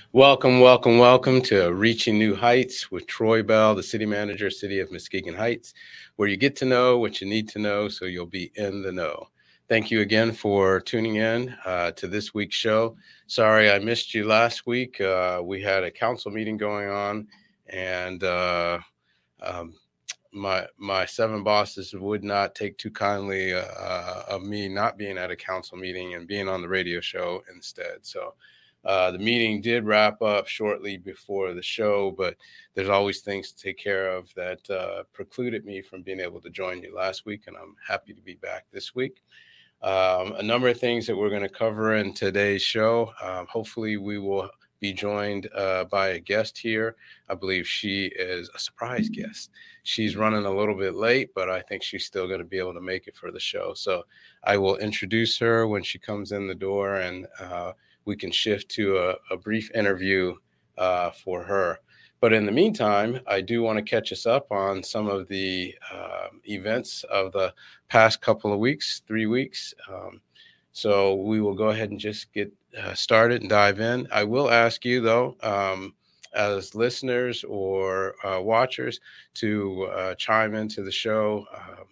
Welcome, welcome, welcome to Reaching New Heights with Troy Bell, the city manager, City of Muskegon Heights, where you get to know what you need to know so you'll be in the know. Thank you again for tuning in to this week's show. Sorry I missed you last week. We had a council meeting going on, and um, my seven bosses would not take too kindly of me not being at a council meeting and being on the radio show instead. So the meeting did wrap up shortly before the show, but there's always things to take care of that precluded me from being able to join you last week, and I'm happy to be back this week. A number of things that we're going to cover in today's show. Hopefully, we will be joined by a guest here. I believe she is a surprise guest. She's running a little bit late, but I think she's still going to be able to make it for the show. So I will introduce her when she comes in the door, and we can shift to a brief interview for her. But in the meantime, I do want to catch us up on some of the events of the past couple of weeks, 3 weeks. So we will go ahead and just get started and dive in. I will ask you, though, as listeners or watchers, to chime into the show.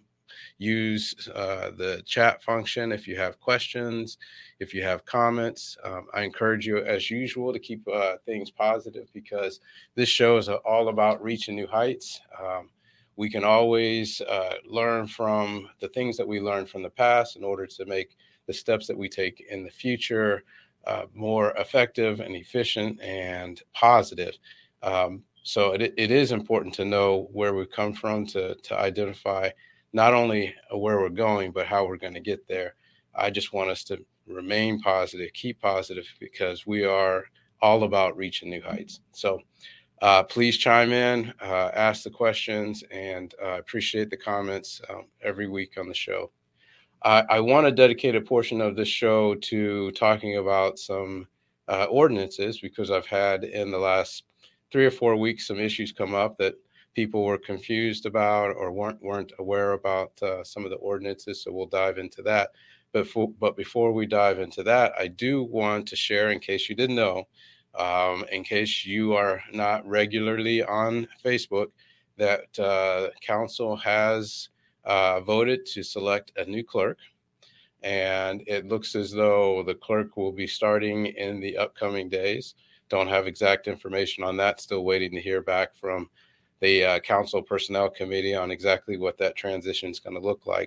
Use the chat function if you have questions, if you have comments. I encourage you, as usual, to keep things positive, because this show is all about reaching new heights. We can always learn from the things that we learned from the past in order to make the steps that we take in the future more effective and efficient and positive. So it is important to know where we come from to identify not only where we're going, but how we're going to get there. I just want us to remain positive, keep positive, because we are all about reaching new heights. So please chime in, ask the questions, and appreciate the comments every week on the show. I want to dedicate a portion of this show to talking about some ordinances, because I've had in the last 3 or 4 weeks some issues come up that people were confused about or weren't aware about some of the ordinances. So we'll dive into that. But before we dive into that, I do want to share, in case you didn't know, in case you are not regularly on Facebook, that council has voted to select a new clerk. And it looks as though the clerk will be starting in the upcoming days. Don't have exact information on that. Still waiting to hear back from the council personnel committee on exactly what that transition is going to look like.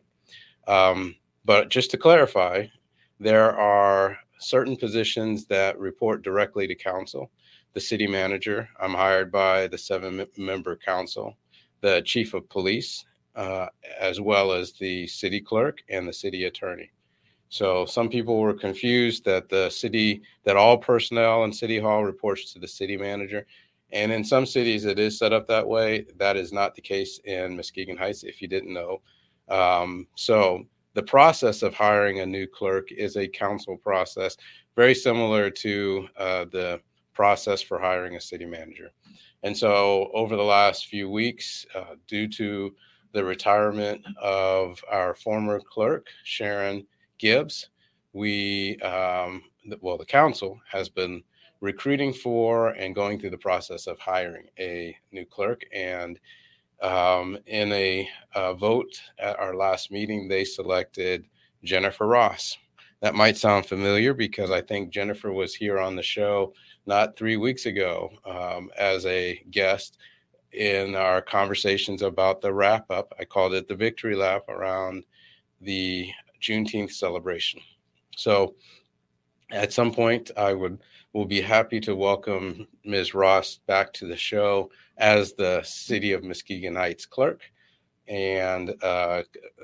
But just to clarify, there are certain positions that report directly to council. The city manager, I'm hired by the 7-member council, the chief of police, as well as the city clerk and the city attorney. So some people were confused that all personnel in City Hall reports to the city manager. And in some cities, it is set up that way. That is not the case in Muskegon Heights, if you didn't know. So the process of hiring a new clerk is a council process, very similar to the process for hiring a city manager. And so over the last few weeks, due to the retirement of our former clerk, Sharon Gibbs, the council has been recruiting for and going through the process of hiring a new clerk. And in a vote at our last meeting, they selected Jennifer Ross. That might sound familiar because I think Jennifer was here on the show not 3 weeks ago as a guest in our conversations about the wrap up. I called it the victory lap around the Juneteenth celebration. So at some point, will be happy to welcome Ms. Ross back to the show as the City of Muskegon Heights clerk and a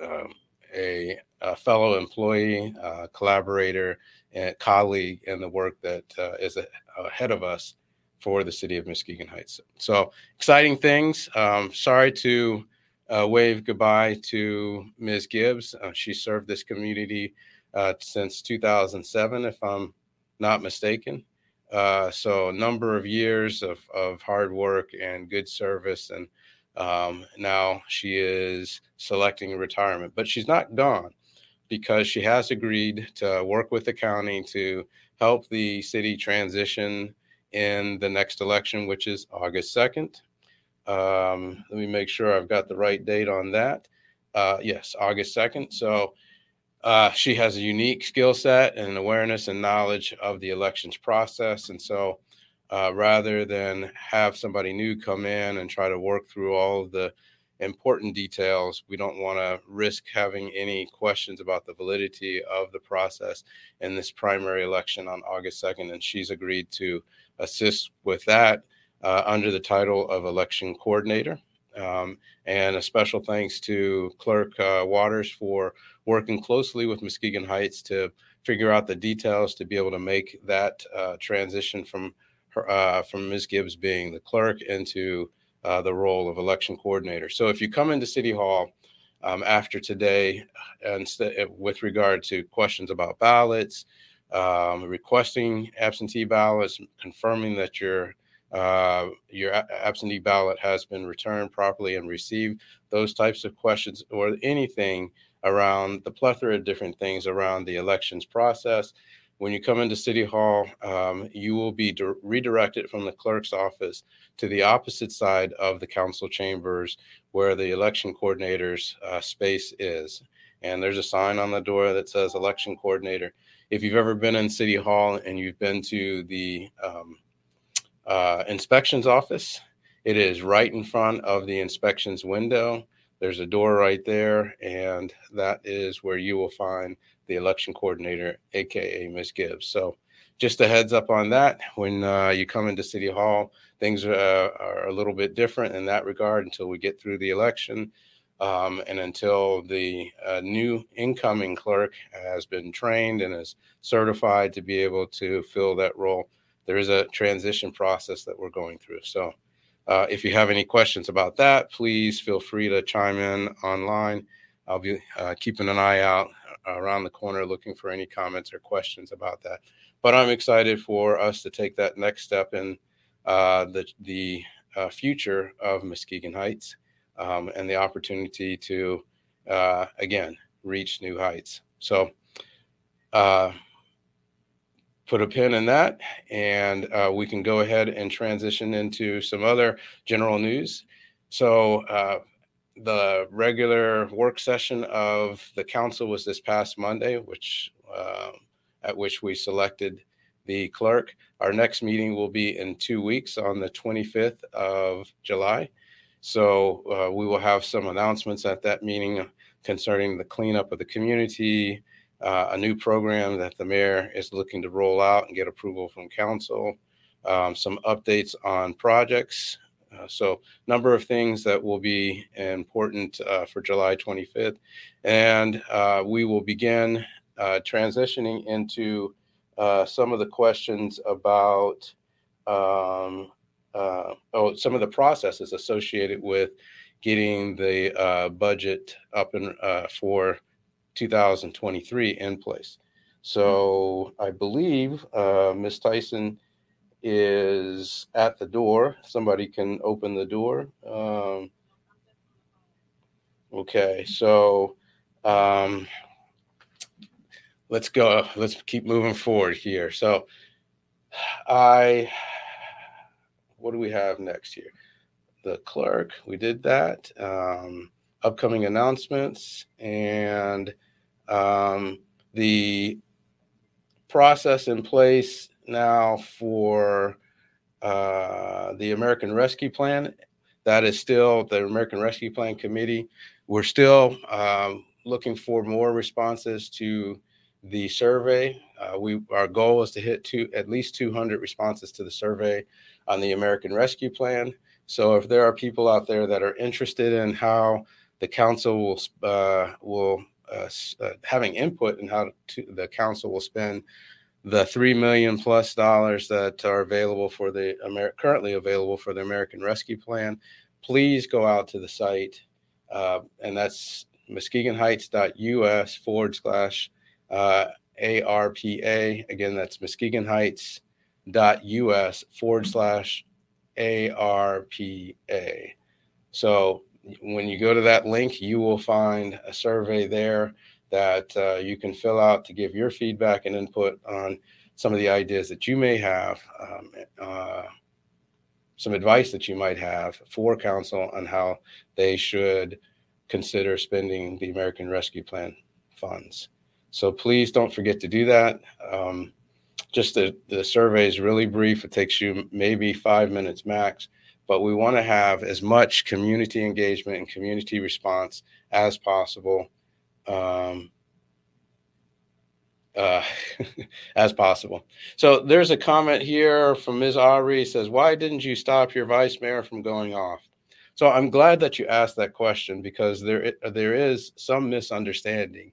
fellow employee, collaborator, and colleague in the work that is ahead of us for the City of Muskegon Heights. So exciting things. Sorry to wave goodbye to Ms. Gibbs. She served this community since 2007, if I'm not mistaken. So a number of years of hard work and good service. And now she is selecting retirement. But she's not gone, because she has agreed to work with the county to help the city transition in the next election, which is August 2nd. Let me make sure I've got the right date on that. Yes, August 2nd. So she has a unique skill set and awareness and knowledge of the elections process. And so rather than have somebody new come in and try to work through all of the important details, we don't want to risk having any questions about the validity of the process in this primary election on August 2nd. And she's agreed to assist with that under the title of election coordinator. And a special thanks to Clerk Waters for working closely with Muskegon Heights to figure out the details to be able to make that transition from Ms. Gibbs being the clerk into the role of election coordinator. So if you come into City Hall after today, and with regard to questions about ballots, requesting absentee ballots, confirming that your absentee ballot has been returned properly and received, those types of questions, or anything around the plethora of different things around the elections process. When you come into City Hall, you will be redirected from the clerk's office to the opposite side of the council chambers where the election coordinator's space is. And there's a sign on the door that says election coordinator. If you've ever been in City Hall and you've been to the inspections office, it is right in front of the inspections window. There's a door right there, and that is where you will find the election coordinator, aka Ms. Gibbs. So just a heads up on that. When you come into City Hall, things are a little bit different in that regard until we get through the election and until the new incoming clerk has been trained and is certified to be able to fill that role. There is a transition process that we're going through. So if you have any questions about that, please feel free to chime in online. I'll be keeping an eye out around the corner looking for any comments or questions about that. But I'm excited for us to take that next step in the future of Muskegon Heights and the opportunity to, again, reach new heights. So put a pin in that, and we can go ahead and transition into some other general news. So the regular work session of the council was this past Monday, at which we selected the clerk. Our next meeting will be in 2 weeks on the 25th of July. So we will have some announcements at that meeting concerning the cleanup of the community, a new program that the mayor is looking to roll out and get approval from council, some updates on projects. So number of things that will be important for July 25th. And we will begin transitioning into some of the questions about some of the processes associated with getting the budget up and for 2023 in place. So I believe Ms. Tyson is at the door. Somebody can open the door. Okay, so let's go. Let's keep moving forward here. So what do we have next here? The clerk, we did that. Upcoming announcements and the process in place now for the American Rescue Plan. That is still the American Rescue Plan Committee. We're still looking for more responses to the survey. Our goal is to hit at least 200 responses to the survey on the American Rescue Plan. So if there are people out there that are interested in how the council will having input in how the council will spend the $3 million plus that are available for the currently available for the American Rescue Plan, please go out to the site, and that's muskegonheights.us/ARPA. Again, that's muskegonheights.us/ARPA. So when you go to that link, you will find a survey there that you can fill out to give your feedback and input on some of the ideas that you may have, some advice that you might have for council on how they should consider spending the American Rescue Plan funds. So please don't forget to do that. Just the survey is really brief. It takes you maybe 5 minutes max, but we want to have as much community engagement and community response as possible. As possible. So there's a comment here from Ms. Aubrey. Says, why didn't you stop your vice mayor from going off? So I'm glad that you asked that question, because there is some misunderstanding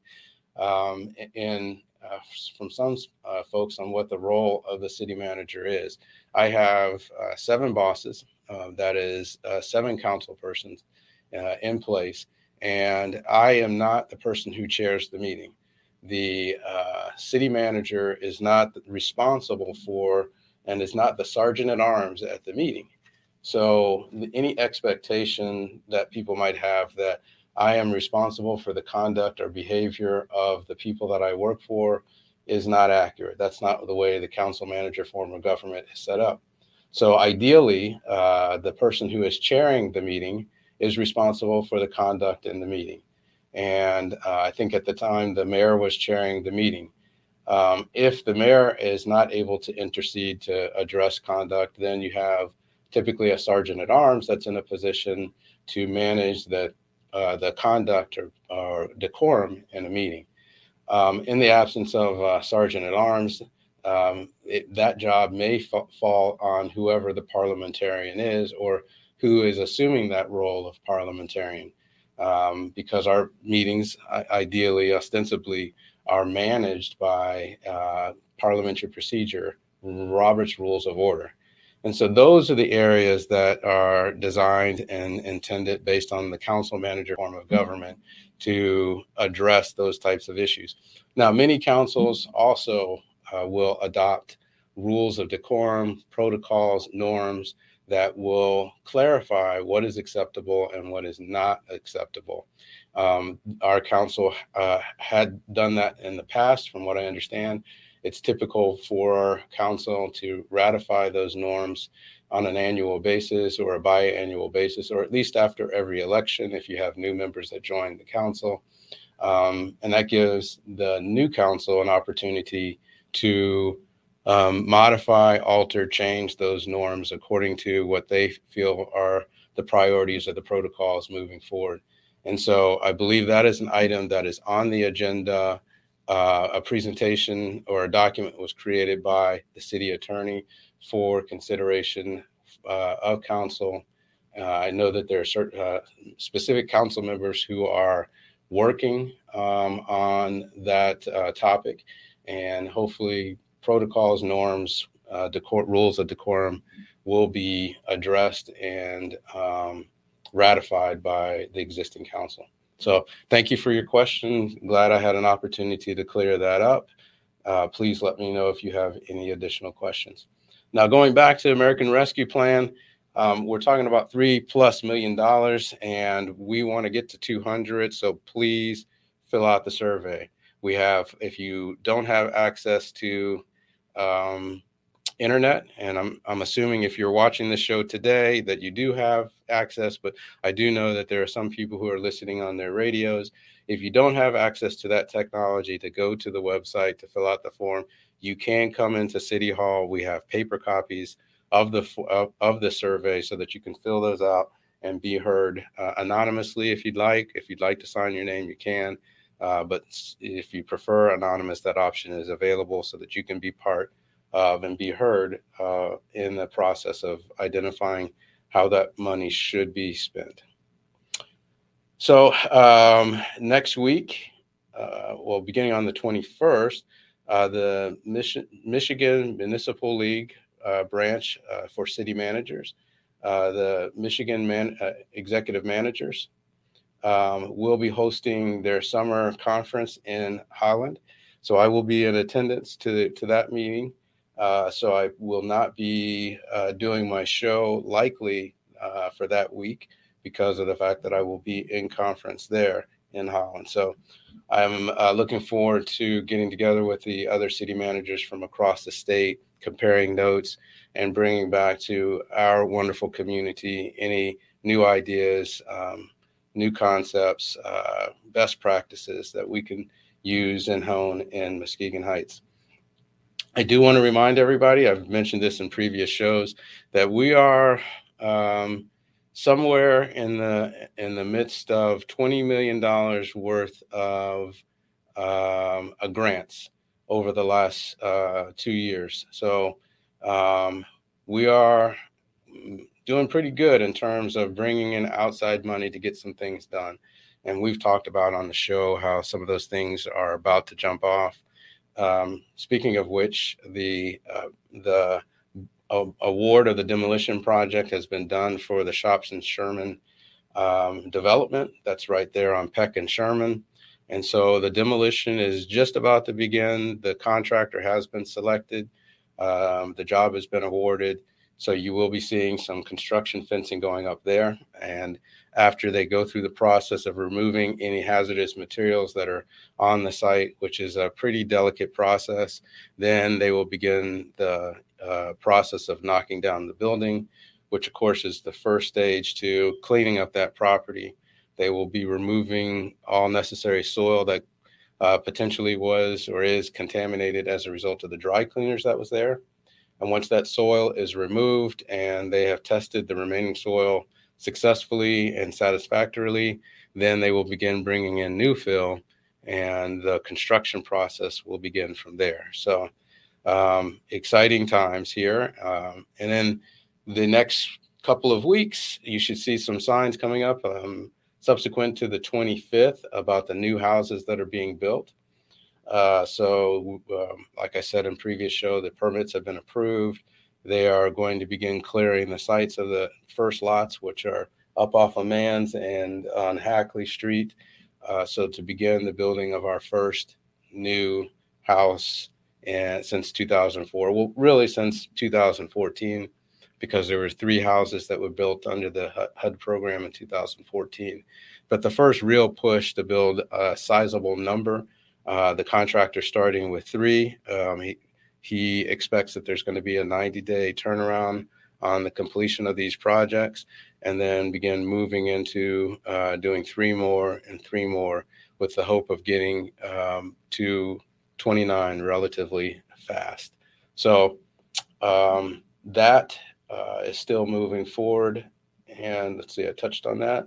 from some folks on what the role of the city manager is. I have 7 bosses, that is 7 council persons in place, and I am not the person who chairs the meeting. The city manager is not responsible for and is not the sergeant at arms at the meeting. So any expectation that people might have that I am responsible for the conduct or behavior of the people that I work for is not accurate. That's not the way the council manager form of government is set up. So ideally, the person who is chairing the meeting is responsible for the conduct in the meeting. And I think at the time the mayor was chairing the meeting. If the mayor is not able to intercede to address conduct, then you have typically a sergeant at arms that's in a position to manage the conduct or decorum in a meeting. In the absence of sergeant at arms, that job may fall on whoever the parliamentarian is, or who is assuming that role of parliamentarian. Because our meetings, ideally, ostensibly, are managed by parliamentary procedure, Robert's Rules of Order. And so those are the areas that are designed and intended based on the council manager form of government to address those types of issues. Now, many councils also will adopt rules of decorum, protocols, norms that will clarify what is acceptable and what is not acceptable. Our council had done that in the past, from what I understand. It's typical for council to ratify those norms on an annual basis or a biannual basis, or at least after every election if you have new members that join the council. And that gives the new council an opportunity to modify, alter, change those norms according to what they feel are the priorities of the protocols moving forward. And so I believe that is an item that is on the agenda. A presentation or a document was created by the city attorney for consideration of council. I know that there are certain specific council members who are working on that topic, and hopefully protocols, norms, rules of decorum will be addressed and ratified by the existing council. So thank you for your question. Glad I had an opportunity to clear that up. Please let me know if you have any additional questions. Now, going back to American Rescue Plan, we're talking about $3+ million, and we want to get to 200. So please fill out the survey. We have, if you don't have access to internet, and I'm assuming if you're watching this show today that you do have access, but I do know that there are some people who are listening on their radios. If you don't have access to that technology to go to the website to fill out the form, you can come into City Hall. We have paper copies of the survey so that you can fill those out and be heard anonymously if you'd like. If you'd like to sign your name, you can. But if you prefer anonymous, that option is available so that you can be part of and be heard in the process of identifying how that money should be spent. So next week, beginning on the 21st, the Michigan Municipal League branch for city managers, the Michigan executive managers will be hosting their summer conference in Holland. So I will be in attendance to that meeting. So I will not be doing my show likely for that week because of the fact that I will be in conference there in Holland. So I'm looking forward to getting together with the other city managers from across the state, comparing notes, and bringing back to our wonderful community any new ideas, new concepts, best practices that we can use and hone in Muskegon Heights. I do want to remind everybody, I've mentioned this in previous shows, that we are somewhere in the midst of $20 million worth of grants over the last 2 years. So we are doing pretty good in terms of bringing in outside money to get some things done. And we've talked about on the show how some of those things are about to jump off. Speaking of which, the award of the demolition project has been done for the Shops and Sherman development. That's right there on Peck and Sherman. And so the demolition is just about to begin. The contractor has been selected. The job has been awarded. So you will be seeing some construction fencing going up there. And after they go through the process of removing any hazardous materials that are on the site, which is a pretty delicate process, then they will begin the process of knocking down the building, which of course is the first stage to cleaning up that property. They will be removing all necessary soil that potentially was or is contaminated as a result of the dry cleaners that was there. And once that soil is removed and they have tested the remaining soil successfully and satisfactorily, then they will begin bringing in new fill, and the construction process will begin from there. So exciting times here. And then the next couple of weeks, you should see some signs coming up subsequent to the 25th about the new houses that are being built. Like I said in previous show, the permits have been approved. They are going to begin clearing the sites of the first lots, which are up off of Mans and on Hackley Street. So to begin the building of our first new house since 2004, well, really since 2014, because there were 3 houses that were built under the HUD program in 2014. But the first real push to build a sizable number, the contractor starting with 3. He expects that there's going to be a 90-day turnaround on the completion of these projects, and then begin moving into doing 3 more and 3 more, with the hope of getting to 29 relatively fast. So that is still moving forward. And let's see, I touched on that.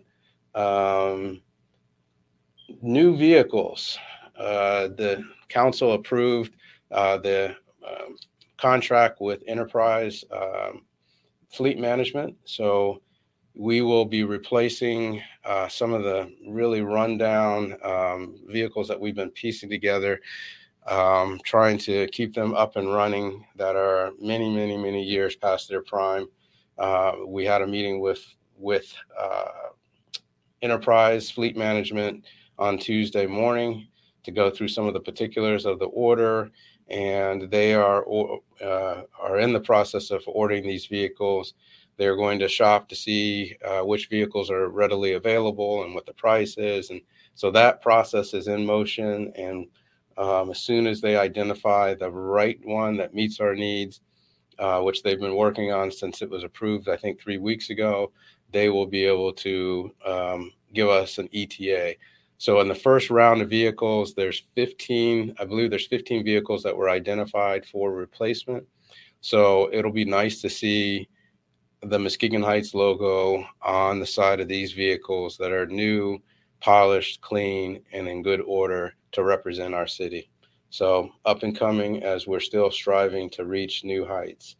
New vehicles. The council approved the contract with Enterprise Fleet Management. So we will be replacing some of the really rundown vehicles that we've been piecing together, trying to keep them up and running, that are many, many, many years past their prime. We had a meeting with Enterprise Fleet Management on Tuesday morning to go through some of the particulars of the order, and they are in the process of ordering these vehicles. They're going to shop to see which vehicles are readily available and what the price is, and so that process is in motion. And as soon as they identify the right one that meets our needs, which they've been working on since it was approved, I think 3 weeks ago, they will be able to give us an ETA. So in the first round of vehicles, there's 15 vehicles that were identified for replacement. So it'll be nice to see the Muskegon Heights logo on the side of these vehicles that are new, polished, clean, and in good order to represent our city. So up and coming, as we're still striving to reach new heights.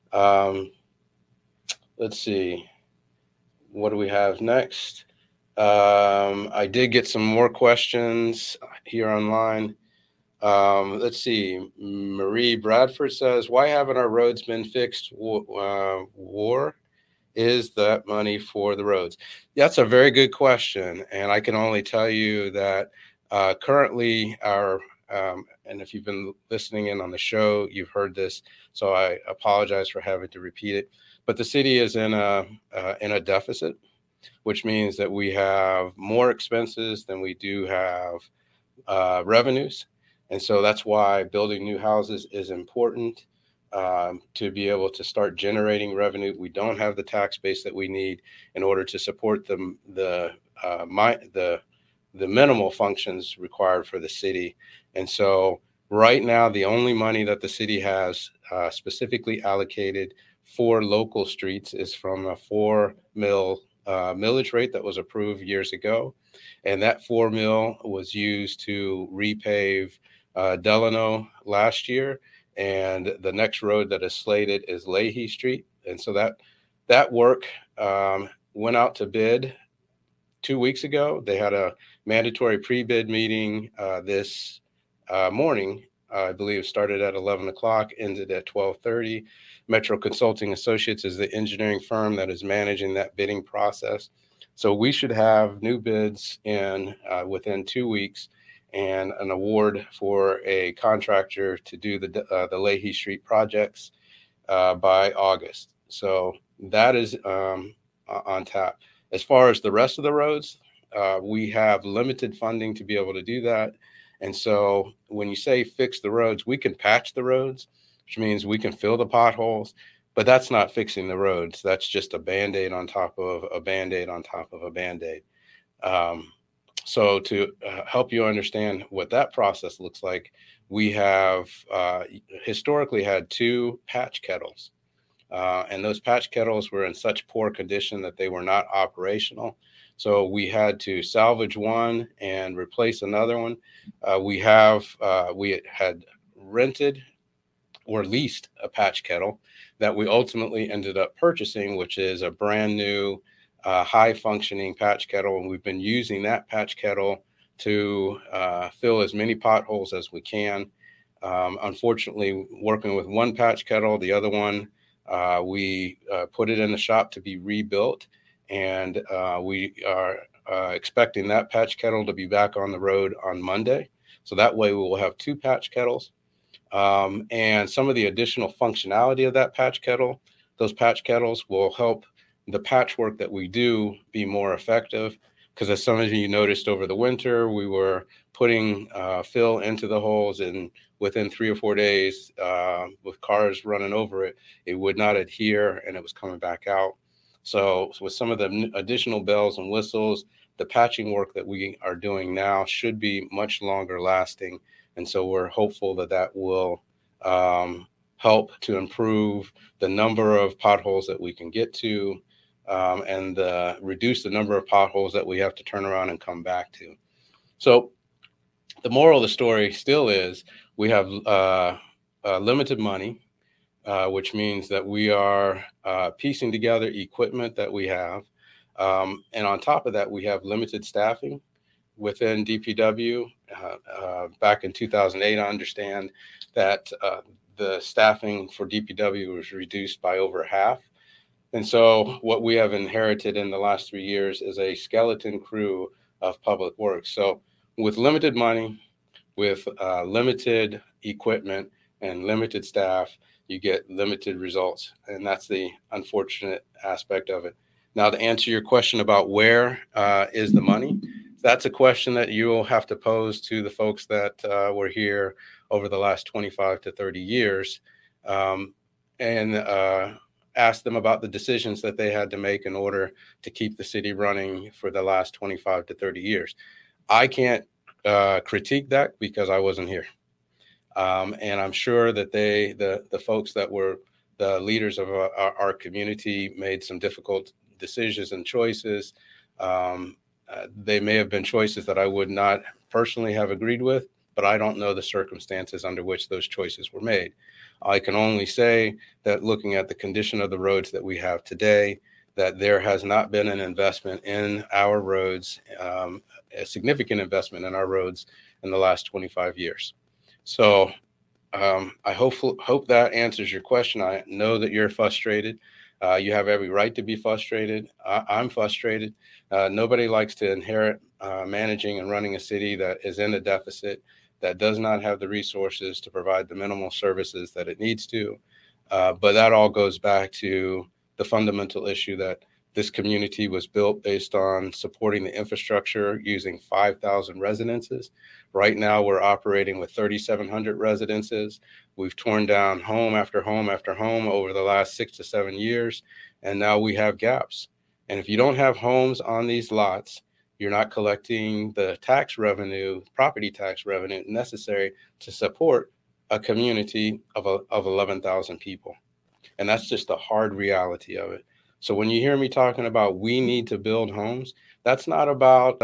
Let's see. What do we have next? I did get some more questions here online. Let's see. Marie Bradford says, why haven't our roads been fixed? War is that money for the roads? That's a very good question. And I can only tell you that currently and if you've been listening in on the show, you've heard this, so I apologize for having to repeat it. But the city is in a deficit. which means that we have more expenses than we do have revenues. And so that's why building new houses is important to be able to start generating revenue. We don't have the tax base that we need in order to support the minimal functions required for the city. And so right now, the only money that the city has specifically allocated for local streets is from a 4 mil millage rate that was approved years ago. And that 4 mil was used to repave Delano last year. And the next road that is slated is Leahy Street. And so that work went out to bid 2 weeks ago. They had a mandatory pre-bid meeting this morning. I believe started at 11 o'clock, ended at 12:30. Metro Consulting Associates is the engineering firm that is managing that bidding process. So we should have new bids in within 2 weeks and an award for a contractor to do the Leahy Street projects by August. So that is on tap. As far as the rest of the roads, we have limited funding to be able to do that. And so when you say fix the roads, we can patch the roads, which means we can fill the potholes, but that's not fixing the roads. That's just a Band-Aid on top of a Band-Aid on top of a Band-Aid. So to help you understand what that process looks like, we have historically had 2 patch kettles. And those patch kettles were in such poor condition that they were not operational. So we had to salvage one and replace another one. We had rented or leased a patch kettle that we ultimately ended up purchasing, which is a brand new high functioning patch kettle. And we've been using that patch kettle to fill as many potholes as we can. Unfortunately, working with one patch kettle, the other one, we put it in the shop to be rebuilt. And we are expecting that patch kettle to be back on the road on Monday. So that way we will have 2 patch kettles. And some of the additional functionality of that patch kettle, those patch kettles will help the patchwork that we do be more effective. Because as some of you noticed over the winter, we were putting fill into the holes, and within 3 or 4 days, with cars running over it, it would not adhere and it was coming back out. So with some of the additional bells and whistles, the patching work that we are doing now should be much longer lasting. And so we're hopeful that that will help to improve the number of potholes that we can get to and reduce the number of potholes that we have to turn around and come back to. So the moral of the story still is we have limited money. Which means that we are piecing together equipment that we have. And on top of that, we have limited staffing within DPW. Back in 2008, I understand that the staffing for DPW was reduced by over half. And so what we have inherited in the last 3 years is a skeleton crew of public works. So with limited money, with limited equipment and limited staff, you get limited results. And that's the unfortunate aspect of it. Now, to answer your question about where is the money, that's a question that you will have to pose to the folks that were here over the last 25 to 30 years and ask them about the decisions that they had to make in order to keep the city running for the last 25 to 30 years. I can't critique that because I wasn't here. And I'm sure that the folks that were the leaders of our community made some difficult decisions and choices. They may have been choices that I would not personally have agreed with, but I don't know the circumstances under which those choices were made. I can only say that looking at the condition of the roads that we have today, that there has not been an investment in our roads, a significant investment in our roads in the last 25 years. So I hope that answers your question. I know that you're frustrated. You have every right to be frustrated. I'm frustrated. Nobody likes to inherit managing and running a city that is in a deficit, that does not have the resources to provide the minimal services that it needs to. But that all goes back to the fundamental issue that This community was built based on supporting the infrastructure using 5,000 residences. Right now, we're operating with 3,700 residences. We've torn down home after home after home over the last 6 to 7 years, and now we have gaps. And if you don't have homes on these lots, you're not collecting the tax revenue, property tax revenue necessary to support a community of 11,000 people. And that's just the hard reality of it. So when you hear me talking about we need to build homes, that's not about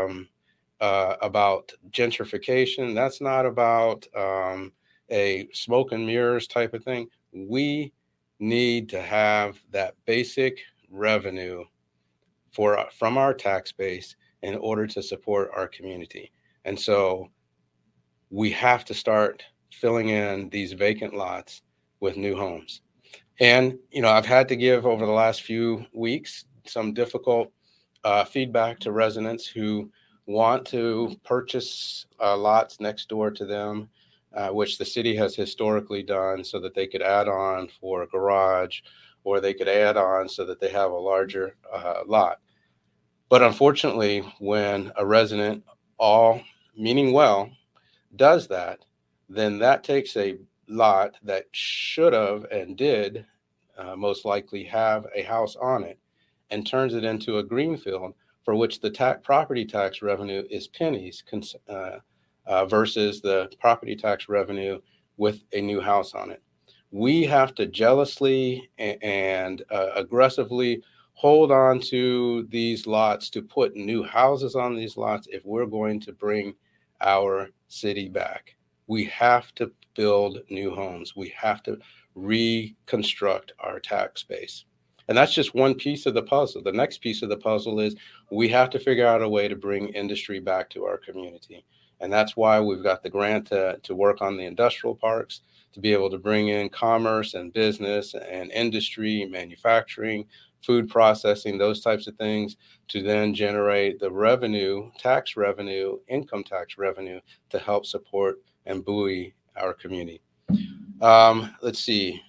gentrification. That's not about a smoke and mirrors type of thing. We need to have that basic revenue from our tax base in order to support our community. And so we have to start filling in these vacant lots with new homes. And, I've had to give over the last few weeks some difficult feedback to residents who want to purchase lots next door to them, which the city has historically done so that they could add on for a garage, or they could add on so that they have a larger lot. But unfortunately, when a resident, all meaning well, does that, then that takes a lot that should have and did most likely have a house on it and turns it into a greenfield for which the property tax revenue is pennies versus the property tax revenue with a new house on it. We have to jealously and aggressively hold on to these lots to put new houses on these lots if we're going to bring our city back. We have to build new homes. We have to reconstruct our tax base. And that's just one piece of the puzzle. The next piece of the puzzle is we have to figure out a way to bring industry back to our community. And that's why we've got the grant to work on the industrial parks, to be able to bring in commerce and business and industry, manufacturing, food processing, those types of things, to then generate the revenue, tax revenue, income tax revenue to help support and buoy our community. Let's see.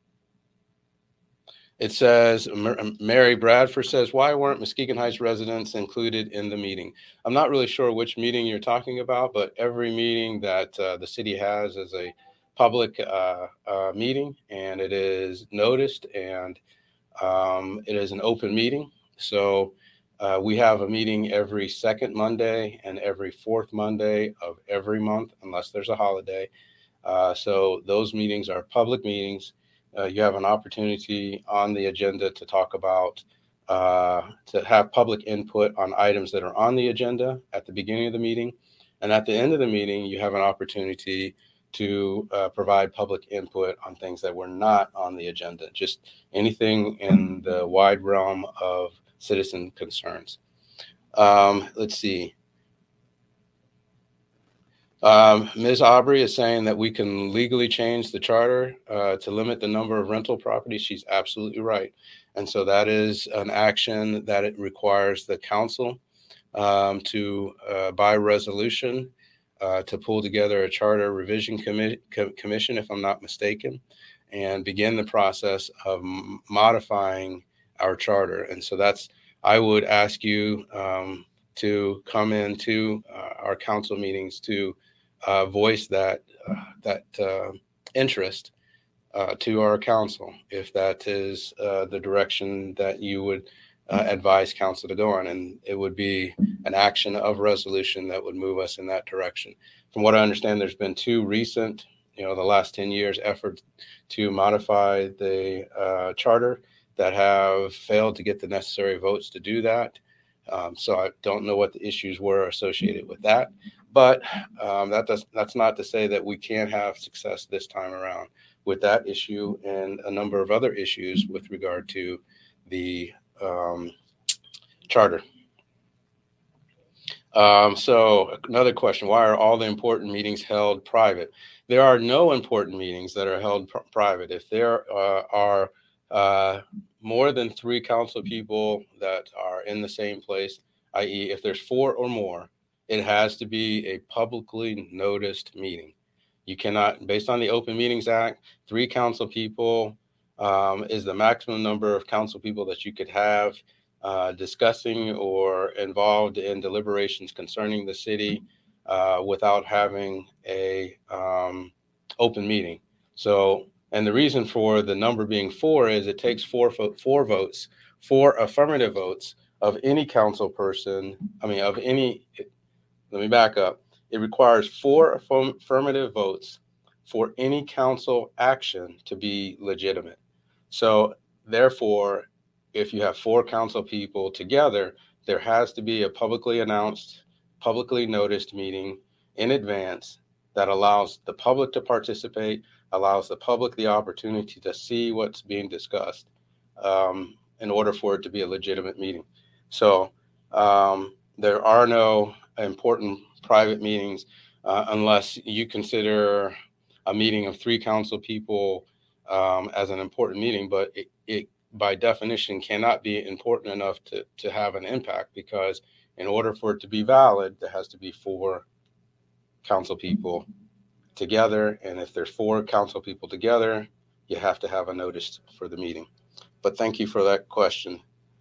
It says, Mary Bradford says, why weren't Muskegon Heights residents included in the meeting? I'm not really sure which meeting you're talking about, but every meeting that the city has is a public meeting, and it is noticed, and it is an open meeting. So we have a meeting every second Monday and every fourth Monday of every month, unless there's a holiday. So those meetings are public meetings. You have an opportunity on the agenda to talk about, to have public input on items that are on the agenda at the beginning of the meeting. And at the end of the meeting, you have an opportunity to provide public input on things that were not on the agenda, just anything in the wide realm of citizen concerns. Let's see. Ms. Aubrey is saying that we can legally change the charter to limit the number of rental properties. She's absolutely right. And so that is an action that it requires the council to, by resolution, to pull together a charter revision commission, if I'm not mistaken, and begin the process of modifying our charter. And so I would ask you to come into our council meetings to voice that interest to our council, if that is the direction that you would advise council to go on. And it would be an action of resolution that would move us in that direction. From what I understand, there's been two recent, the last 10 years efforts to modify the charter that have failed to get the necessary votes to do that. So I don't know what the issues were associated with that, but that's not to say that we can't have success this time around with that issue and a number of other issues with regard to the charter. So another question, why are all the important meetings held private? There are no important meetings that are held private. If there are more than 3 council people that are in the same place, i.e. if there's 4 or more, it has to be a publicly noticed meeting. You cannot, based on the Open Meetings Act, 3 council people is the maximum number of council people that you could have discussing or involved in deliberations concerning the city without having a open meeting. So, and the reason for the number being 4 is it takes four votes, 4 affirmative votes of any council person. Let me back up. It requires 4 affirmative votes for any council action to be legitimate. So therefore, if you have 4 council people together, there has to be a publicly announced, publicly noticed meeting in advance that allows the public to participate, allows the public the opportunity to see what's being discussed in order for it to be a legitimate meeting. So there are no important private meetings unless you consider a meeting of 3 council people as an important meeting, but it by definition cannot be important enough to have an impact, because in order for it to be valid, there has to be 4 council people together. And if there's 4 council people together, you have to have a notice for the meeting. But thank you for that question.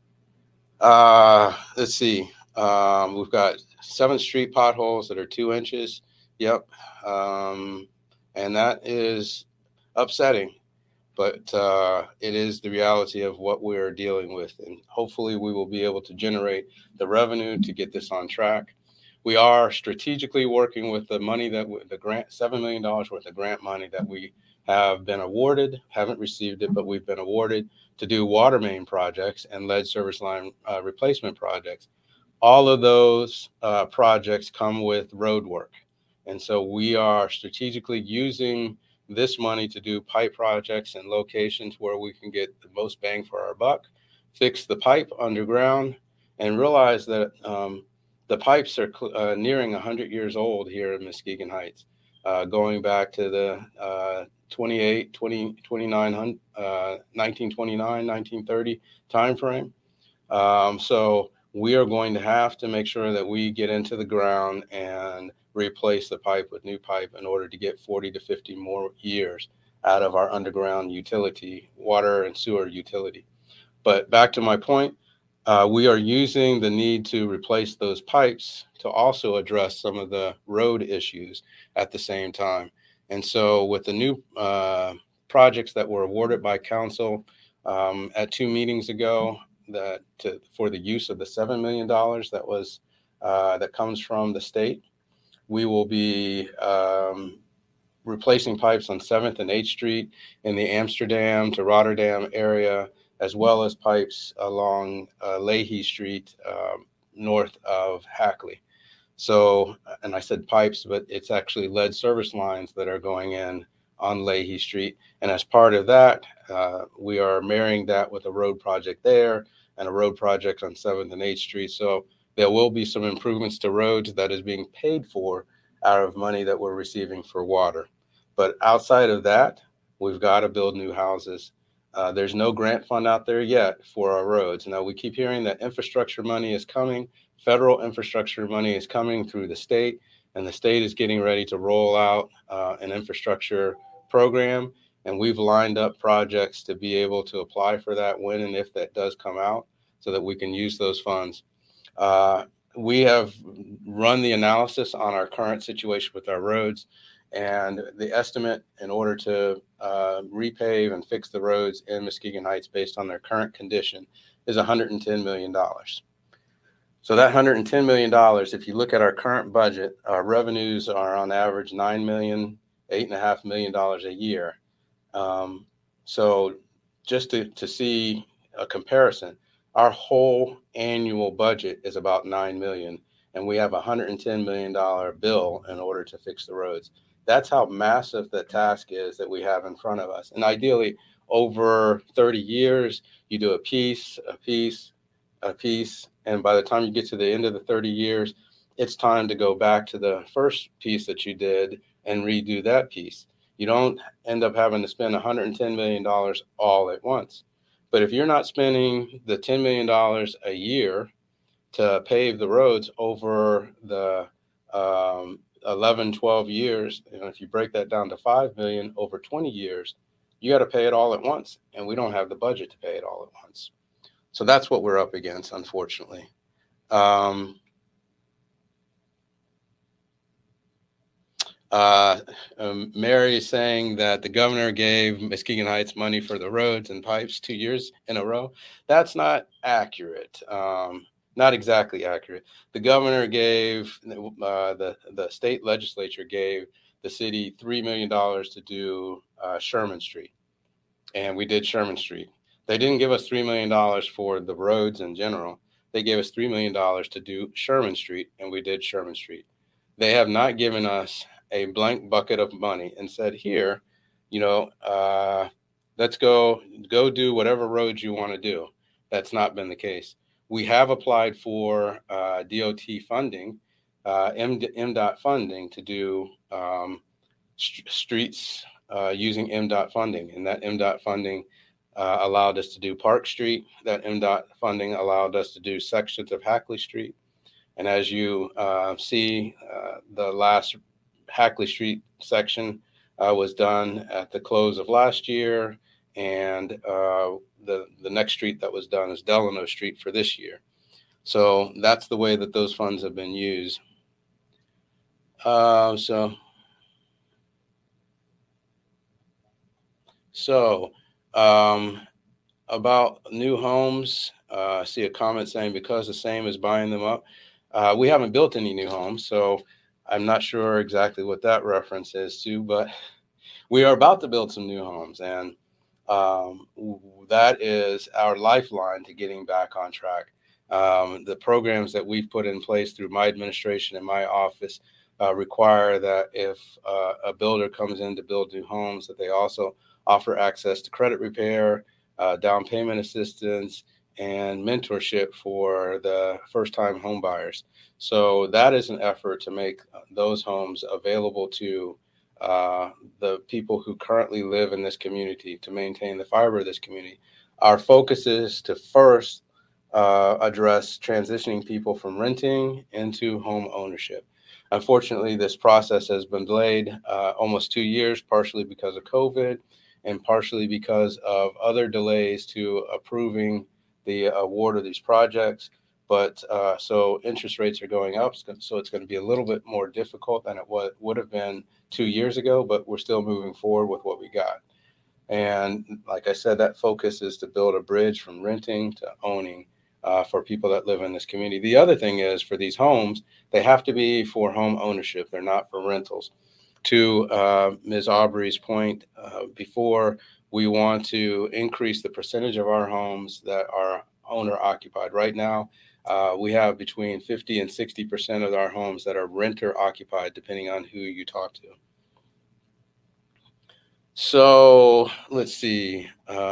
Let's see. We've got 7th Street potholes that are 2 inches. Yep. And that is upsetting, but it is the reality of what we're dealing with. And hopefully we will be able to generate the revenue to get this on track. We are strategically working with the money that the grant, $7 million worth of grant money that we have been awarded, haven't received it, but we've been awarded to do water main projects and lead service line replacement projects. All of those projects come with road work. And so we are strategically using this money to do pipe projects in locations where we can get the most bang for our buck, fix the pipe underground, and realize that the pipes are nearing 100 years old here in Muskegon Heights, going back to the 1929, 1930 timeframe. So we are going to have to make sure that we get into the ground and replace the pipe with new pipe in order to get 40 to 50 more years out of our underground utility, water and sewer utility. But back to my point, we are using the need to replace those pipes to also address some of the road issues at the same time. And so with the new projects that were awarded by council at 2 meetings ago, for the use of the $7 million that comes from the state, we will be replacing pipes on 7th and 8th Street in the Amsterdam to Rotterdam area, as well as pipes along Leahy Street north of Hackley. So, and I said pipes, but it's actually lead service lines that are going in on Leahy Street. And as part of that, we are marrying that with a road project there and a road project on 7th and 8th Street. So there will be some improvements to roads that is being paid for out of money that we're receiving for water. But outside of that, we've got to build new houses. There's no grant fund out there yet for our roads. Now, we keep hearing that infrastructure money is coming. Federal infrastructure money is coming through the state, and the state is getting ready to roll out an infrastructure program. And we've lined up projects to be able to apply for that when and if that does come out, so that we can use those funds. We have run the analysis on our current situation with our roads, and the estimate in order to repave and fix the roads in Muskegon Heights based on their current condition is $110 million. So that $110 million, if you look at our current budget, our revenues are on average $9 million, $8.5 million a year. So just to see a comparison, our whole annual budget is about $9 million, and we have a $110 million bill in order to fix the roads. That's how massive the task is that we have in front of us. And ideally, over 30 years, you do a piece. And by the time you get to the end of the 30 years, it's time to go back to the first piece that you did and redo that piece. You don't end up having to spend $110 million all at once. But if you're not spending the $10 million a year to pave the roads over the 11, 12 years, if you break that down to $5 million over 20 years, you got to pay it all at once, and we don't have the budget to pay it all at once. So that's what we're up against, unfortunately. Mary is saying that the governor gave Muskegon Heights money for the roads and pipes 2 years in a row. That's not accurate. Not exactly accurate. The governor gave, the state legislature gave the city $3 million to do Sherman Street. And we did Sherman Street. They didn't give us $3 million for the roads in general. They gave us $3 million to do Sherman Street, and we did Sherman Street. They have not given us a blank bucket of money and said, here, let's go do whatever roads you want to do. That's not been the case. We have applied for DOT funding, MDOT funding to do streets using MDOT funding. And that MDOT funding allowed us to do Park Street. That MDOT funding allowed us to do sections of Hackley Street. And as you see, the last Hackley Street section was done at the close of last year, and the next street that was done is Delano Street for this year. So that's the way that those funds have been used. So about new homes, I see a comment saying because the same as buying them up. We haven't built any new homes, so I'm not sure exactly what that reference is to, but we are about to build some new homes, and that is our lifeline to getting back on track. The programs that we've put in place through my administration and my office require that if a builder comes in to build new homes, that they also offer access to credit repair, down payment assistance, and mentorship for the first-time home buyers. So that is an effort to make those homes available to the people who currently live in this community, to maintain the fiber of this community. Our focus is to first address transitioning people from renting into home ownership. Unfortunately, this process has been delayed almost 2 years, partially because of COVID and partially because of other delays to approving the award of these projects. But so interest rates are going up, so it's going to be a little bit more difficult than it would have been 2 years ago, but we're still moving forward with what we got. And like I said, that focus is to build a bridge from renting to owning for people that live in this community. The other thing is, for these homes, they have to be for home ownership. They're not for rentals. To Ms. Aubrey's point before, we want to increase the percentage of our homes that are owner occupied. Right now, we have between 50 and 60% of our homes that are renter occupied, depending on who you talk to. So let's see.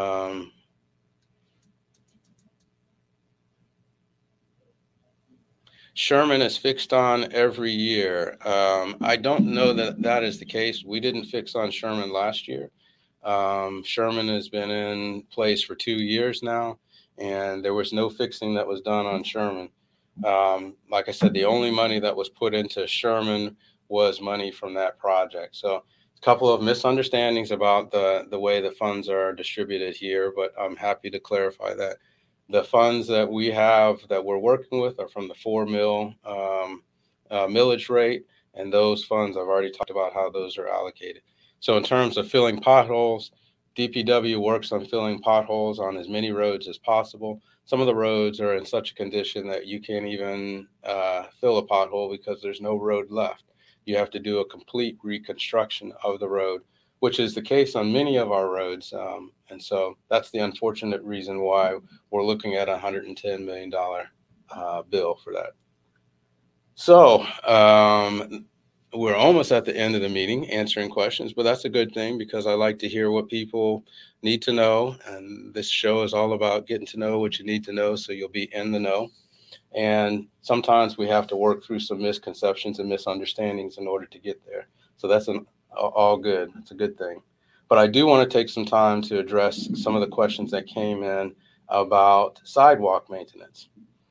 Sherman is fixed on every year. I don't know that that is the case. We didn't fix on Sherman last year. Sherman has been in place for 2 years now, and there was no fixing that was done on Sherman. Like I said, the only money that was put into Sherman was money from that project. So a couple of misunderstandings about the way the funds are distributed here, but I'm happy to clarify that. The funds that we have that we're working with are from the 4 mil millage rate, and those funds, I've already talked about how those are allocated. So in terms of filling potholes, DPW works on filling potholes on as many roads as possible. Some of the roads are in such a condition that you can't even fill a pothole because there's no road left. You have to do a complete reconstruction of the road, which is the case on many of our roads. And so that's the unfortunate reason why we're looking at a $110 million bill for that. So we're almost at the end of the meeting answering questions, but that's a good thing because I like to hear what people need to know. And this show is all about getting to know what you need to know so you'll be in the know. And sometimes we have to work through some misconceptions and misunderstandings in order to get there. So that's all good. It's a good thing. But I do want to take some time to address some of the questions that came in about sidewalk maintenance.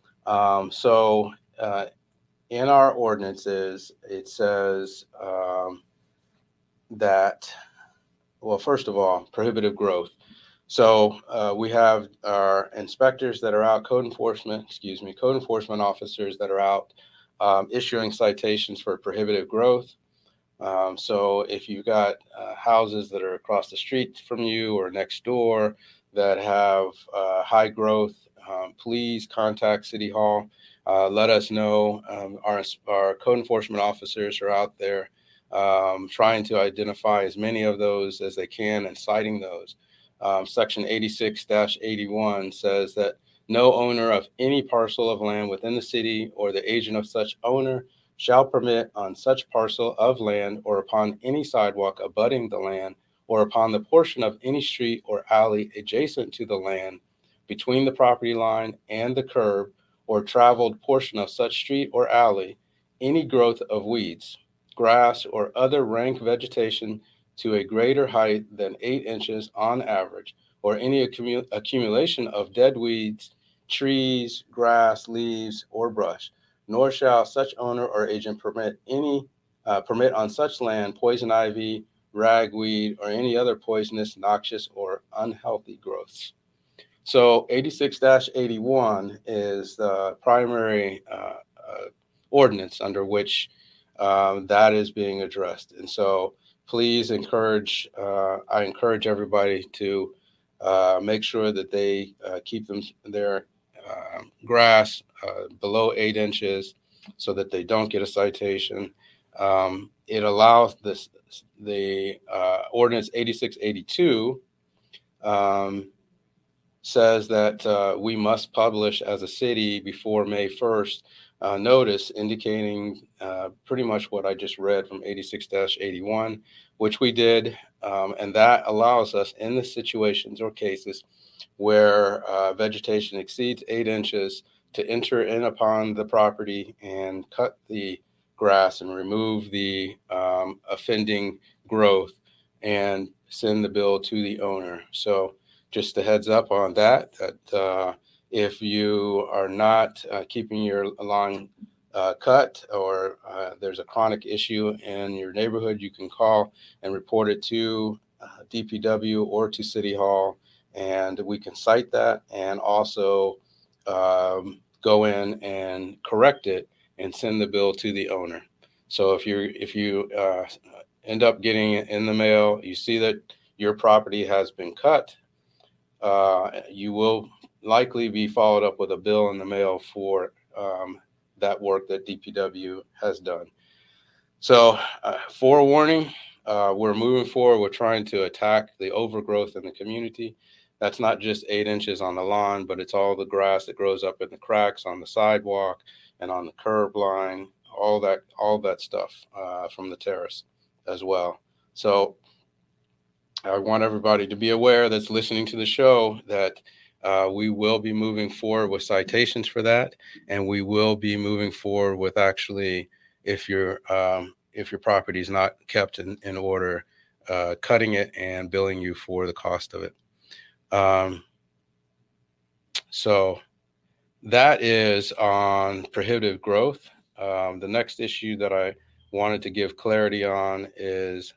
In our ordinances, it says that well, first of all, prohibitive growth. So we have our inspectors that are out, code enforcement officers that are out issuing citations for prohibitive growth. So if you've got houses that are across the street from you or next door that have high growth, please contact City Hall. Let us know. Our code enforcement officers are out there trying to identify as many of those as they can and citing those. Section 86-81 says that no owner of any parcel of land within the city or the agent of such owner shall permit on such parcel of land or upon any sidewalk abutting the land or upon the portion of any street or alley adjacent to the land between the property line and the curb or traveled portion of such street or alley any growth of weeds, grass, or other rank vegetation to a greater height than 8 inches on average, or any accumulation of dead weeds, trees, grass, leaves, or brush. Nor shall such owner or agent permit on such land poison ivy, ragweed, or any other poisonous, noxious, or unhealthy growths. So 86-81 is the primary ordinance under which that is being addressed. And so please I encourage everybody to make sure that they keep their grass below 8 inches so that they don't get a citation. It allows the ordinance 8682 says that we must publish as a city before May 1st notice indicating pretty much what I just read from 86-81, which we did. And that allows us in the situations or cases where vegetation exceeds 8 inches to enter in upon the property and cut the grass and remove the offending growth and send the bill to the owner. So just a heads up on that if you are not keeping your lawn cut or there's a chronic issue in your neighborhood, you can call and report it to DPW or to City Hall, and we can cite that and also go in and correct it and send the bill to the owner. So if you end up getting it in the mail, you see that your property has been cut, you will likely be followed up with a bill in the mail for that work that DPW has done. So forewarning, we're moving forward. We're trying to attack the overgrowth in the community. That's not just 8 inches on the lawn, but it's all the grass that grows up in the cracks on the sidewalk and on the curb line, all that stuff from the terrace as well. So I want everybody to be aware that's listening to the show that we will be moving forward with citations for that, and we will be moving forward with actually, if your property is not kept in order, cutting it and billing you for the cost of it. So that is on prohibitive growth. The next issue that I wanted to give clarity on is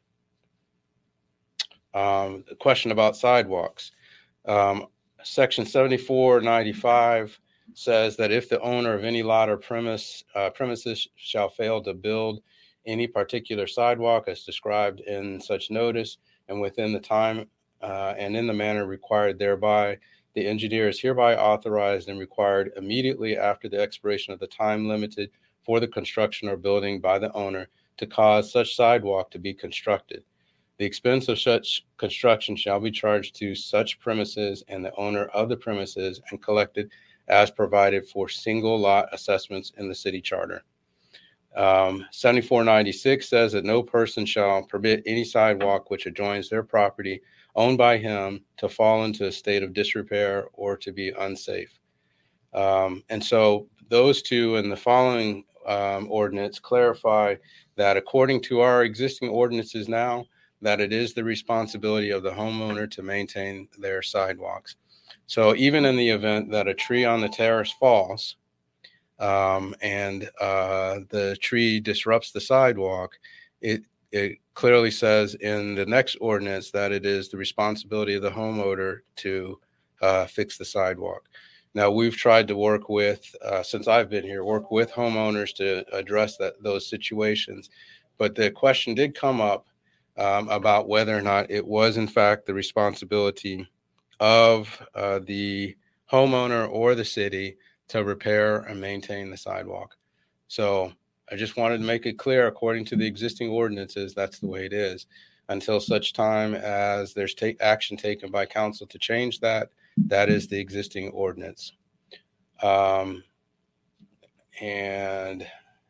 the question about sidewalks. Section 7495 says that if the owner of any lot or premises shall fail to build any particular sidewalk as described in such notice and within the time and in the manner required thereby, the engineer is hereby authorized and required immediately after the expiration of the time limited for the construction or building by the owner to cause such sidewalk to be constructed. The expense of such construction shall be charged to such premises and the owner of the premises and collected as provided for single lot assessments in the city charter. 7496 says that no person shall permit any sidewalk which adjoins their property owned by him to fall into a state of disrepair or to be unsafe. And so those two and the following ordinance clarify that according to our existing ordinances now, that it is the responsibility of the homeowner to maintain their sidewalks. So even in the event that a tree on the terrace falls and the tree disrupts the sidewalk, it clearly says in the next ordinance that it is the responsibility of the homeowner to fix the sidewalk. Now, we've tried to work with, since I've been here, work with homeowners to address those situations. But the question did come up about whether or not it was, in fact, the responsibility of the homeowner or the city to repair and maintain the sidewalk. So I just wanted to make it clear, according to the existing ordinances, that's the way it is. Until such time as there's action taken by council to change that, that is the existing ordinance. And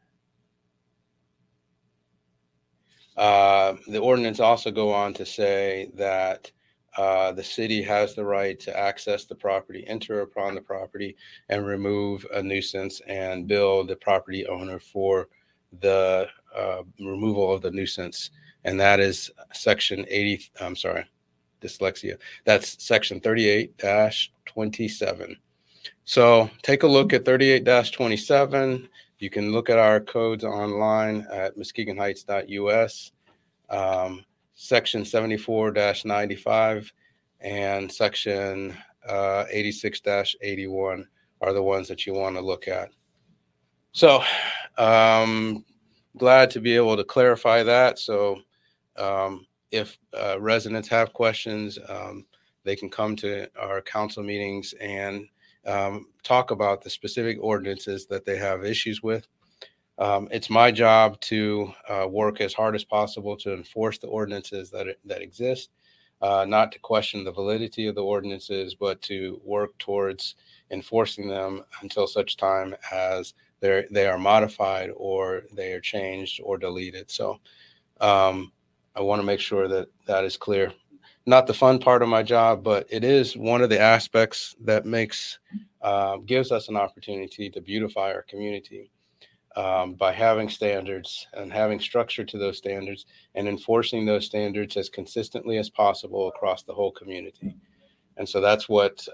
the ordinance also go on to say that the city has the right to access the property, enter upon the property, and remove a nuisance and bill the property owner for the removal of the nuisance. And that is section 80, I'm sorry, dyslexia. That's section 38-27. So take a look at 38-27. You can look at our codes online at muskegonheights.us. Section 74-95 and section 86-81 are the ones that you want to look at. So glad to be able to clarify that. So if residents have questions, they can come to our council meetings and talk about the specific ordinances that they have issues with. It's my job to work as hard as possible to enforce the ordinances that exist, not to question the validity of the ordinances, but to work towards enforcing them until such time as they are modified or they are changed or deleted. So I want to make sure that that is clear. Not the fun part of my job, but it is one of the aspects that gives us an opportunity to beautify our community. By having standards and having structure to those standards and enforcing those standards as consistently as possible across the whole community. And so that's what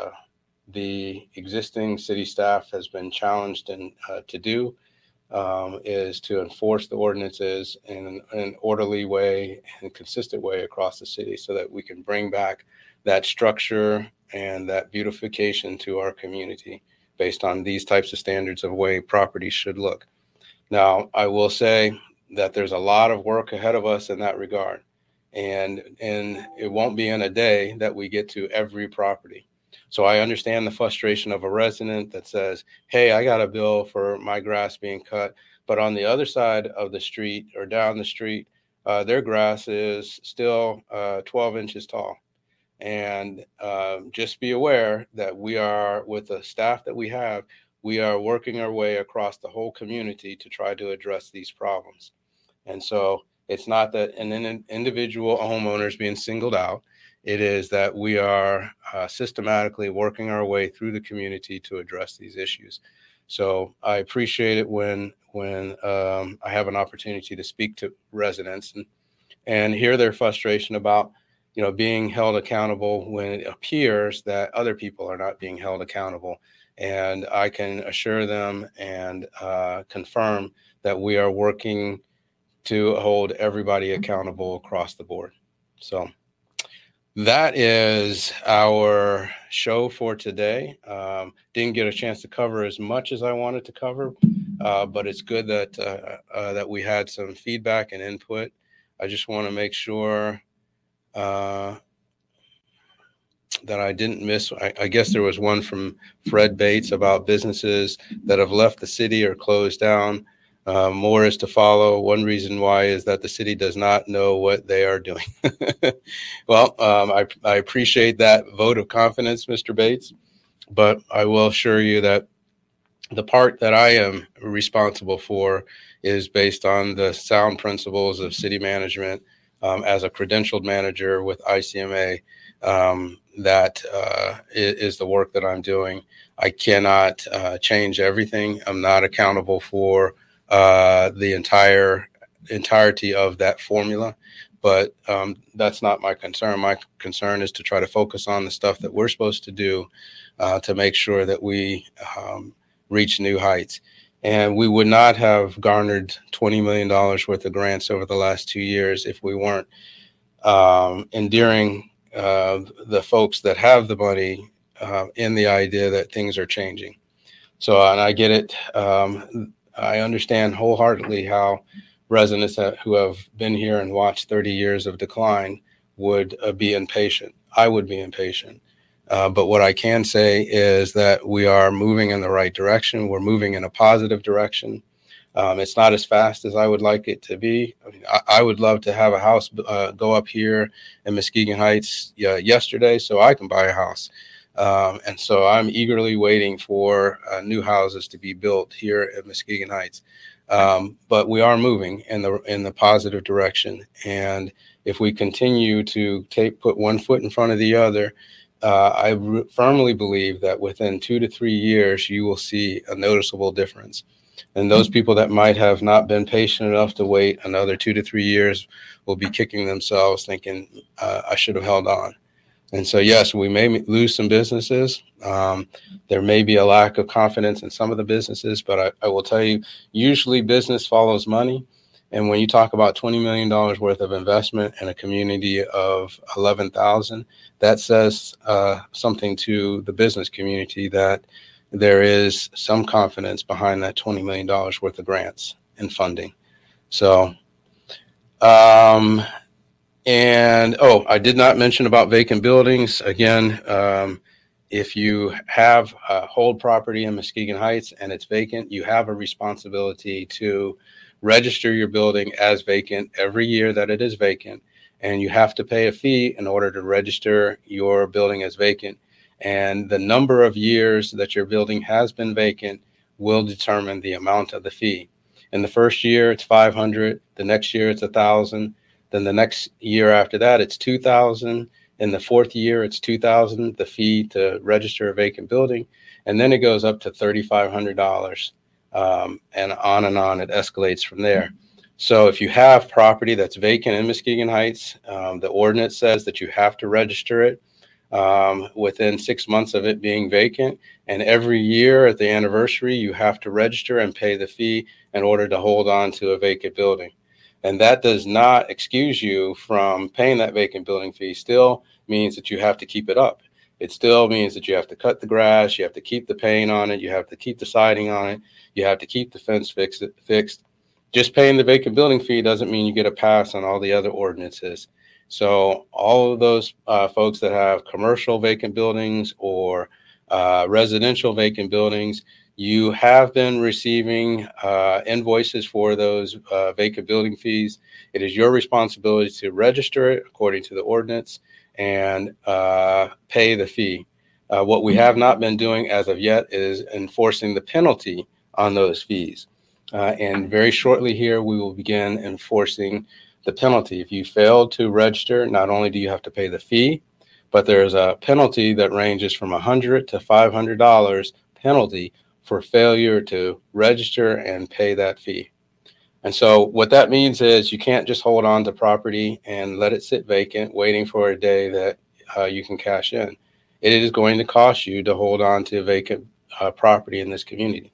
the existing city staff has been challenged to do, is to enforce the ordinances in an orderly way and consistent way across the city so that we can bring back that structure and that beautification to our community based on these types of standards of way properties should look. Now, I will say that there's a lot of work ahead of us in that regard. And it won't be in a day that we get to every property. So I understand the frustration of a resident that says, hey, I got a bill for my grass being cut. But on the other side of the street or down the street, their grass is still 12 inches tall. And just be aware that we are, with the staff that we are working our way across the whole community to try to address these problems. And so it's not that an individual homeowner is being singled out. It is that we are systematically working our way through the community to address these issues. So I appreciate it when I have an opportunity to speak to residents and hear their frustration about being held accountable when it appears that other people are not being held accountable. And I can assure them and confirm that we are working to hold everybody accountable across the board. So that is our show for today. Didn't get a chance to cover as much as I wanted to cover, but it's good that we had some feedback and input. I just want to make sure that I didn't miss. I guess there was one from Fred Bates about businesses that have left the city or closed down. More is to follow. One reason why is that the city does not know what they are doing. Well, I appreciate that vote of confidence, Mr. Bates, but I will assure you that the part that I am responsible for is based on the sound principles of city management. As a credentialed manager with ICMA, that is the work that I'm doing. I cannot change everything. I'm not accountable for the entirety of that formula, but that's not my concern. My concern is to try to focus on the stuff that we're supposed to do to make sure that we reach new heights. And we would not have garnered $20 million worth of grants over the last 2 years if we weren't endearing the folks that have the money in the idea that things are changing. So, and I get it. I understand wholeheartedly how residents who have been here and watched 30 years of decline would be impatient. I would be impatient. But what I can say is that we are moving in the right direction. We're moving in a positive direction. It's not as fast as I would like it to be. I mean, I would love to have a house go up here in Muskegon Heights yesterday so I can buy a house. And so I'm eagerly waiting for new houses to be built here at Muskegon Heights. But we are moving in the positive direction. And if we continue to put one foot in front of the other, I firmly believe that within 2 to 3 years, you will see a noticeable difference. And those people that might have not been patient enough to wait another 2 to 3 years will be kicking themselves thinking, I should have held on. And so, yes, we may lose some businesses. There may be a lack of confidence in some of the businesses, but I will tell you, usually business follows money. And when you talk about $20 million worth of investment in a community of 11,000, that says something to the business community that there is some confidence behind that $20 million worth of grants and funding. So, I did not mention about vacant buildings. Again, if you have hold property in Muskegon Heights and it's vacant, you have a responsibility to register your building as vacant every year that it is vacant. And you have to pay a fee in order to register your building as vacant. And the number of years that your building has been vacant will determine the amount of the fee. In the first year, it's $500. The next year, it's $1,000. Then the next year after that, it's $2,000. In the fourth year, it's $2,000, the fee to register a vacant building. And then it goes up to $3,500. And on, it escalates from there. So if you have property that's vacant in Muskegon Heights, the ordinance says that you have to register it within 6 months of it being vacant. And every year at the anniversary, you have to register and pay the fee in order to hold on to a vacant building. And that does not excuse you from paying that vacant building fee. Still means that you have to keep it up. It still means that you have to cut the grass, you have to keep the paint on it, you have to keep the siding on it, you have to keep the fence fixed. Just paying the vacant building fee doesn't mean you get a pass on all the other ordinances. So all of those folks that have commercial vacant buildings or residential vacant buildings, you have been receiving invoices for those vacant building fees. It is your responsibility to register it according to the ordinance and pay the fee. What we have not been doing as of yet is enforcing the penalty on those fees. And very shortly here, we will begin enforcing the penalty. If you fail to register, not only do you have to pay the fee, but there's a penalty that ranges from $100 to $500 penalty for failure to register and pay that fee. And so what that means is you can't just hold on to property and let it sit vacant, waiting for a day that you can cash in. It is going to cost you to hold on to vacant property in this community.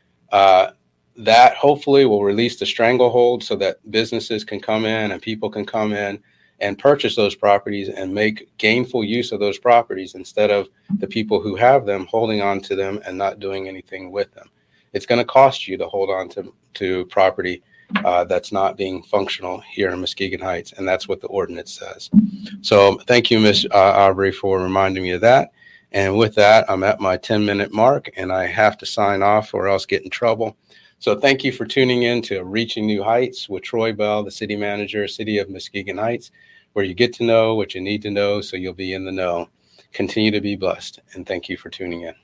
That hopefully will release the stranglehold so that businesses can come in and people can come in and purchase those properties and make gainful use of those properties instead of the people who have them holding on to them and not doing anything with them. It's going to cost you to hold on to property that's not being functional here in Muskegon Heights, and that's what the ordinance says. So thank you, Ms. Aubrey, for reminding me of that. And with that, I'm at my 10-minute mark, and I have to sign off or else get in trouble. So thank you for tuning in to Reaching New Heights with Troy Bell, the city manager, City of Muskegon Heights, where you get to know what you need to know so you'll be in the know. Continue to be blessed, and thank you for tuning in.